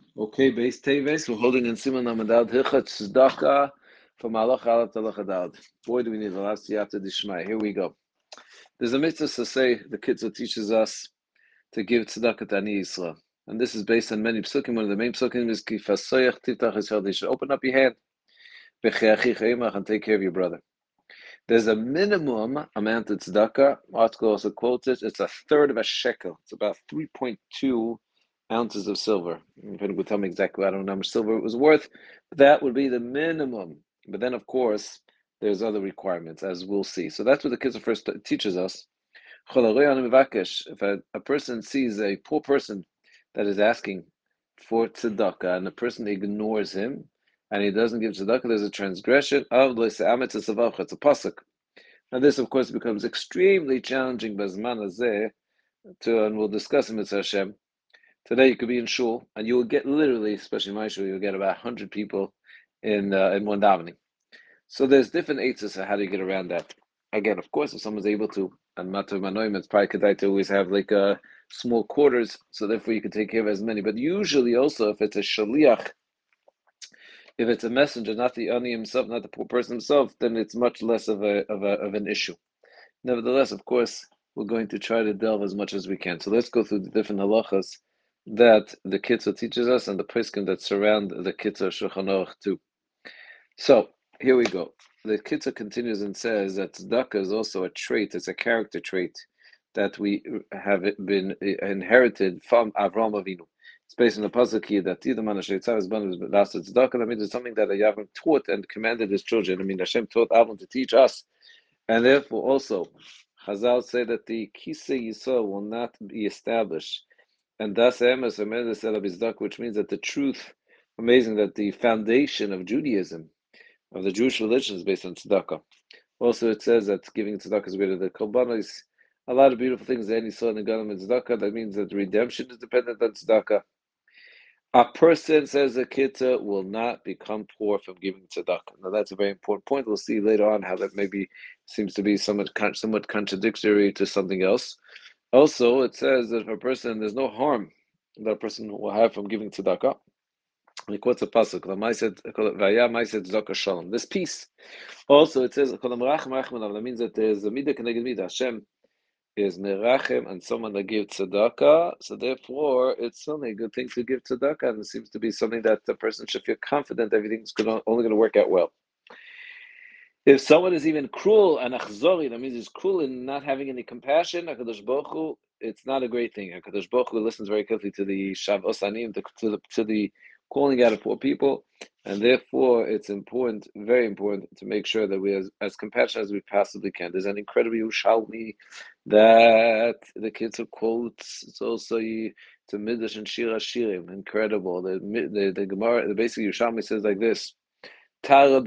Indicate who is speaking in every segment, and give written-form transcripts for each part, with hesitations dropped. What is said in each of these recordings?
Speaker 1: Okay, base Teves, we're holding in Simon Amadad Hilchat Tzedakah from Allah Alat Alachadad. Boy, do we need the last Yata Dishmai. Here we go. There's a mitzvah to say the Kitzur teaches us to give tzedakah to Ani Yisrael. And this is based on many psukim. One of the main psukim is Ki Fasoyach Tiftach Yisrael. You should open up your hand and take care of your brother. There's a minimum amount of tzedakah. Article also quotes it. It's a third of a shekel. It's about 3.2 ounces of silver. If anyone would tell me exactly, I don't know how much silver it was worth, but that would be the minimum. But then, of course, there's other requirements, as we'll see. So that's what the Kitzur first teaches us. If a person sees a poor person that is asking for tzedakah, and the person ignores him, and he doesn't give tzedakah, there's a transgression of l'se'amet tzedakah. It's a pasuk. Now this, of course, becomes extremely challenging b'zman hazeh, and we'll discuss in Mitzvah Hashem. Today you could be in shul, and you will get literally, especially in my shul, you'll get about 100 people in one davening. So there's different eitzes of how do you get around that. Again, of course, if someone's able to, and Matav Manoim, it's probably kedai to always have like small quarters, so therefore you can take care of as many. But usually also, if it's a shaliach, if it's a messenger, not the ani himself, not the poor person himself, then it's much less of an issue. Nevertheless, of course, we're going to try to delve as much as we can. So let's go through the different halachas that the Kitzur teaches us and the poskim that surround the Kitzur Shulchan Aruch too. So here we go. The Kitzur continues and says that tzedakah is also a trait, it's a character trait that we have been inherited from Avraham Avinu. It's based on the pasuk here that Tidaman Hashem is last tzedakah. That means it's something that Yahweh taught and commanded his children. I mean, Hashem taught Avram to teach us, and therefore also Chazal say that the Kisei Yisrael will not be established, and thus Emes Amedes, which means that the truth, amazing that the foundation of Judaism, of the Jewish religion, is based on tzedakah. Also, it says that giving tzedakah is greater than korbanos. A lot of beautiful things that any saw in the Galam and tzedakah. That means that the redemption is dependent on tzedakah. A person, says the Kitzur, will not become poor from giving tzedakah. Now, that's a very important point. We'll see later on how that maybe seems to be somewhat contradictory to something else. Also, it says that if a person, there's no harm that a person will have from giving tzedakah. He quotes a pasuk, this peace. Also, it says, that means that there's a midah keneged midah. Hashem is merachem and someone that gives tzedakah, so therefore it's only a good thing to give tzedakah, and it seems to be something that the person should feel confident everything's only going to work out well. If someone is even cruel and achzori, that means he's cruel and not having any compassion, HaKadosh Baruch Hu, it's not a great thing. HaKadosh Baruch Hu listens very carefully to the Shavos Anim, to the calling out of poor people, and therefore it's important, very important, to make sure that we are as compassionate as we possibly can. There's an incredible Yerushalmi that the Kitzur quotes. It's also to Midrash and Shir Hashirim, incredible. The Gemara, the basic Yerushalmi says like this. A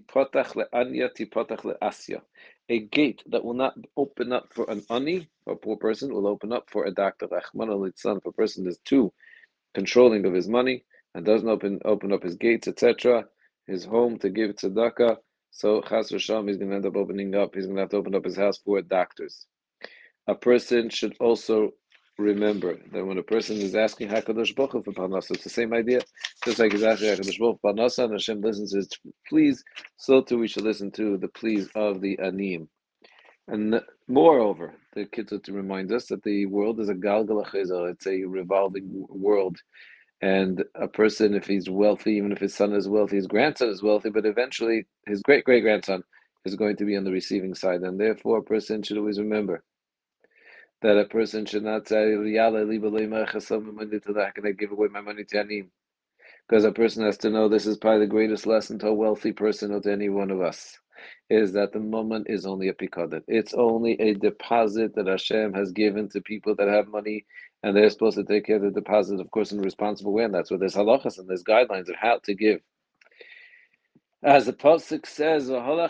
Speaker 1: gate that will not open up for an ani, a poor person, will open up for a doctor. If a person is too controlling of his money and doesn't open up his gates, etc., his home to give tzedakah, so chas v'sham, he's going to end up opening up. He's going to have to open up his house for doctors. A person should also remember that when a person is asking HaKadosh Baruch Hu for parnasa, it's the same idea. Just like he's asking HaKadosh Baruch Hu for parnasa, and Hashem listens to his pleas, so too we should listen to the pleas of the anim. And moreover, the Kitzur to remind us that the world is a galgal ha'chezar, it's a revolving world. And a person, if he's wealthy, even if his son is wealthy, his grandson is wealthy, but eventually his great-great-grandson is going to be on the receiving side. And therefore, a person should always remember that a person should not say, "Yalla, leave how can I give away my money to Anim?" Because a person has to know this is probably the greatest lesson to a wealthy person or to any one of us, is that the moment is only a pikadet. It's only a deposit that Hashem has given to people that have money, and they're supposed to take care of the deposit, of course, in a responsible way, and that's where there's halachas and there's guidelines of how to give. As the pasuk says,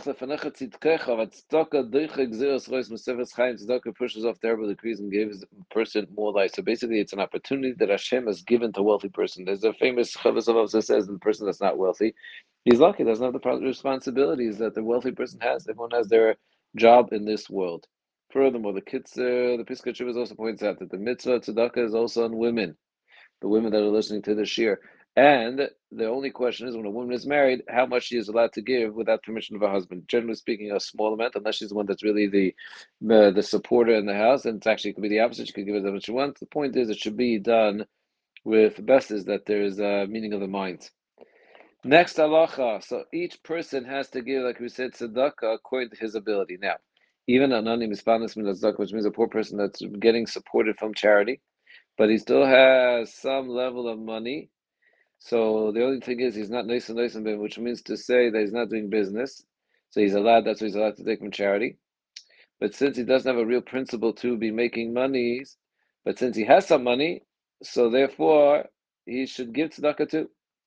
Speaker 1: tzedakah pushes off terrible decrees and gives the person more life. So basically, it's an opportunity that Hashem has given to a wealthy person. There's a famous Chavos Halach that says the person that's not wealthy, he's lucky, doesn't have the responsibilities that the wealthy person has. Everyone has their job in this world. Furthermore, the Piskei Teshuvos also points out that the mitzvah tzedakah is also on women. The women that are listening to this shir, And the only question is, when a woman is married, how much she is allowed to give without permission of her husband. Generally speaking, a small amount, unless she's the one that's really the supporter in the house, and it's actually it could be the opposite. She could give as much she wants. The point is, it should be done with best is that there is a meaning of the mind. Next halacha. So each person has to give, like we said, tzedakah according to his ability. Now, even anonymous mispanas min tzedakah, which means a poor person that's getting supported from charity, but he still has some level of money. So the only thing is he's not nice and which means to say that he's not doing business. So he's allowed. That's what he's allowed to take from charity. But since he doesn't have a real principle to be making money, but since he has some money, so therefore he should give tzedakah too.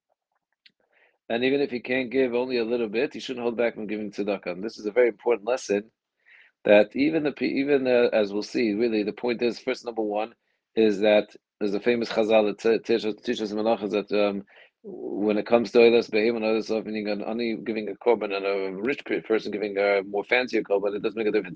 Speaker 1: And even if he can't give only a little bit, he shouldn't hold back from giving tzedakah. And this is a very important lesson that as we'll see, really the point is first number one is that there's a famous Chazal that teaches Malachas that when it comes to Eilas Behem and others, meaning only giving a korban and a rich person giving a more fancier korban, it doesn't make a difference.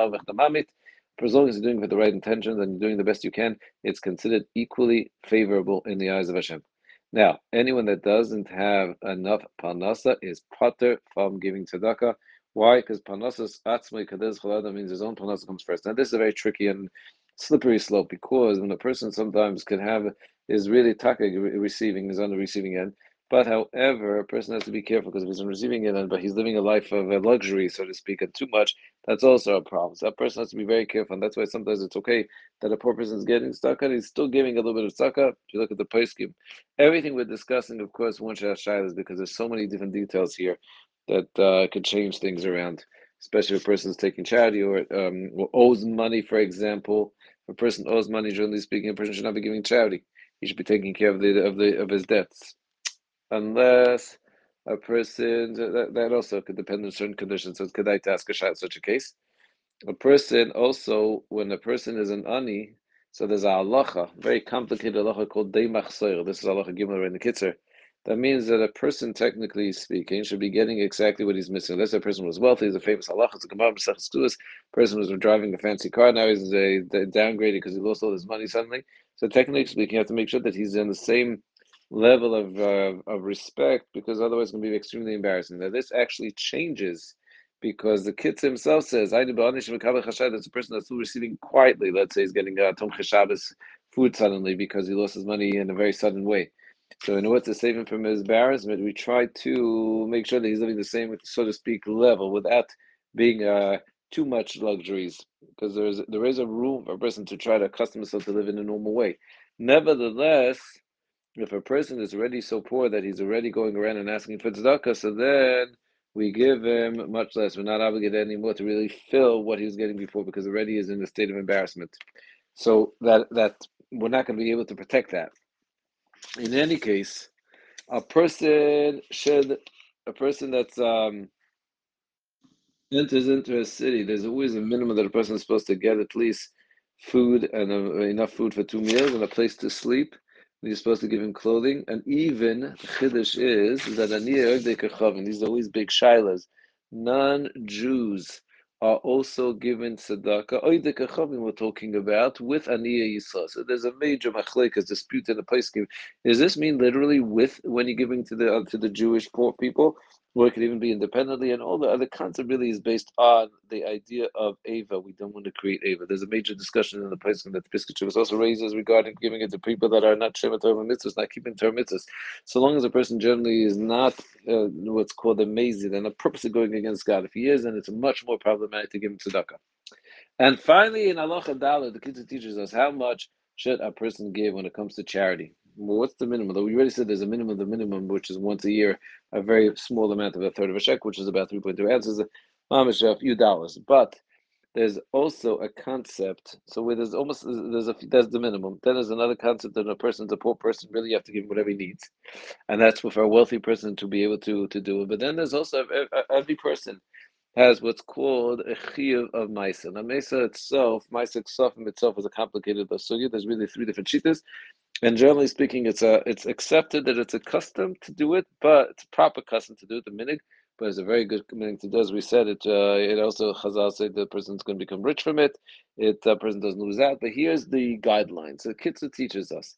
Speaker 1: For as long as you're doing it with the right intentions and you're doing the best you can, it's considered equally favorable in the eyes of Hashem. Now, anyone that doesn't have enough parnasa is pater from giving tzedakah. Why? Because parnasas atzmai kadesh chalada means his own parnasa comes first. Now, this is a very tricky and slippery slope because when a person sometimes can have is really taka receiving, is on the receiving end. But however, a person has to be careful because if he's on the receiving end, but he's living a life of luxury, so to speak, and too much, that's also a problem. So that person has to be very careful, and that's why sometimes it's okay that a poor person is getting tzedakah, and he's still giving a little bit of tzedakah. If you look at the poskim, everything we're discussing, of course, one should have shilas because there's so many different details here that could change things around, especially if a person is taking charity or owes money, for example. If a person owes money, generally speaking, a person should not be giving charity. He should be taking care of his debts, unless a person that also could depend on certain conditions. So it's kedai to ask a shayla in such a case. A person also, when a person is an ani, so there's a halacha, very complicated halacha called deimach soir. This is halacha gimel in the kitzer. That means that a person, technically speaking, should be getting exactly what he's missing. Unless a person was wealthy, there's a famous halacha. It's a gemara b'sachas kedus. Person was driving a fancy car. Now he's downgraded because he lost all his money suddenly. So technically speaking, you have to make sure that he's in the same level of respect, because otherwise it's going to be extremely embarrassing. Now this actually changes because the Kitz himself says, that's a person that's still receiving quietly. Let's say he's getting Tom Shabbos food suddenly because he lost his money in a very sudden way. So in order to save him from his embarrassment, we try to make sure that he's living the same, so to speak, level without being too much luxuries, because there is a room for a person to try to accustom himself to live in a normal way. Nevertheless, if a person is already so poor that he's already going around and asking for tzedakah, so then we give him much less. We're not obligated anymore to really fill what he was getting before because already is in a state of embarrassment. So that we're not going to be able to protect that. In any case, a person that's enters into a city, there's always a minimum that a person is supposed to get, at least food and enough food for 2 meals and a place to sleep. And you're supposed to give him clothing. And even the chiddush is that these are always big shilas. Non-Jews are also given tzedakah. Oidei kachavim we're talking about with aniyah yisrael. So there's a major machlekes dispute in the place. Does this mean literally with when you're giving to the Jewish poor people? Or it could even be independently, and all the other concept really is based on the idea of Ava. We don't want to create Ava. There's a major discussion in the place that the Piskachevus also raises regarding giving it to people that are not Shema Torah mitzvahs, not keeping Torah mitzvahs. So long as a person generally is not what's called a mazid and a purposely going against God. If he is, then it's much more problematic to give him tzedakah. And finally, in Halacha Dalet, the Kitzur teaches us how much should a person give when it comes to charity. Well, what's the minimum? Though we already said there's a minimum, the minimum, which is once a year, a very small amount of a third of a shekel, which is about 3.2 ounces, mamish a few dollars. But there's also a concept. So where there's the minimum. Then there's another concept that a person's a poor person, really you have to give him whatever he needs, and that's for a wealthy person to be able to do it. But then there's also every person has what's called a chiyuv of Maisa. Now, Maisa itself, Maisa Ksafim itself is a complicated sugya. There's really three different shittas, and generally speaking, it's accepted that it's a custom to do it, but it's a proper custom to do it, the minig. But it's a very good minig to do. As we said, it also Chazal said the person's going to become rich from it. Person doesn't lose out. But here's the guidelines. So Kitzur teaches us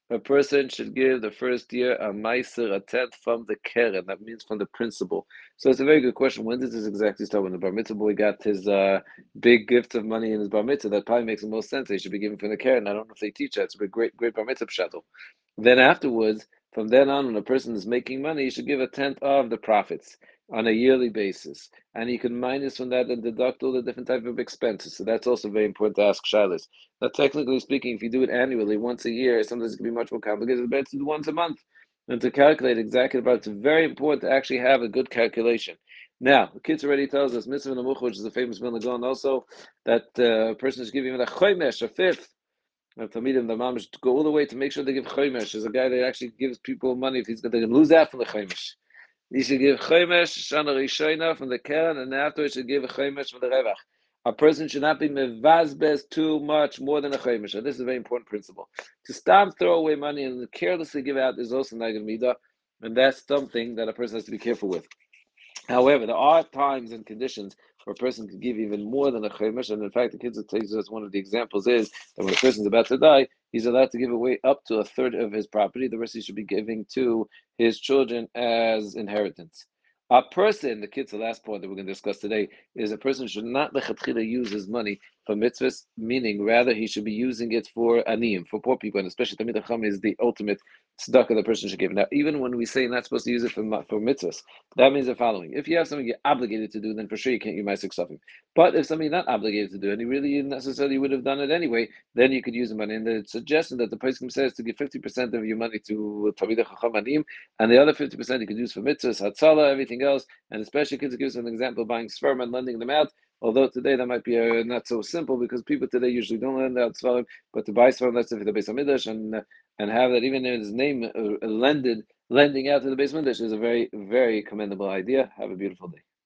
Speaker 1: a person should give the first year a meiser, a tenth from the keren. That means from the principal. So it's a very good question. When does this exactly start? When the bar mitzvah boy got his big gift of money in his bar mitzvah, that probably makes the most sense. They should be given from the keren. I don't know if they teach that. It's a great bar mitzvah shuttle. Then afterwards, from then on, when a person is making money, he should give a tenth of the profits on a yearly basis, and you can minus from that and deduct all the different type of expenses. So that's also very important to ask shilas. Now, technically speaking, if you do it annually, once a year, sometimes it can be much more complicated. It's better to do once a month and to calculate exactly. But it's very important to actually have a good calculation. Now, the kids already tells us mitzvah nemuch, which is a famous Vilna also, that a person is giving a chomesh, a fifth. Talmidim, the mom should go all the way to make sure they give chomesh. There's a guy that actually gives people money if he's going to lose out from the chomesh. You should give chomesh shana rishona from the keren, and afterwards you should give a chomesh from the revach. A person should not be mevazbez too much more than a chomesh. And this is a very important principle. To stop, throw away money and carelessly give out is also not going to be, and that's something that a person has to be careful with. However, there are times and conditions where a person can give even more than a chemesh, and in fact, the kids tells us one of the examples is that when a person is about to die, he's allowed to give away up to a third of his property. The rest he should be giving to his children as inheritance. A person, the kids, the last point that we're going to discuss today, is a person should not lechatchila use his money for mitzvahs, meaning rather he should be using it for aniyim, for poor people, and especially Talmid Chacham is the ultimate tzedakah the person should give. Now, even when we say you're not supposed to use it for mitzvahs, that means the following. If you have something you're obligated to do, then for sure you can't use Ma'aseh Ksafim. But if something you're not obligated to do, and you really necessarily would have done it anyway, then you could use the money. And the suggestion that the Pesachim says to give 50% of your money to Talmidei Chacham Aniyim, and the other 50% you could use for mitzvahs, hatzala, everything else, and especially kids gives an example buying sperm and lending them out. Although today that might be not so simple because people today usually don't lend out svarim, but to buy svarim, let's say for the Beis Hamidrash and have that even in his name lending out to the Beis Midrash is a very, very commendable idea. Have a beautiful day.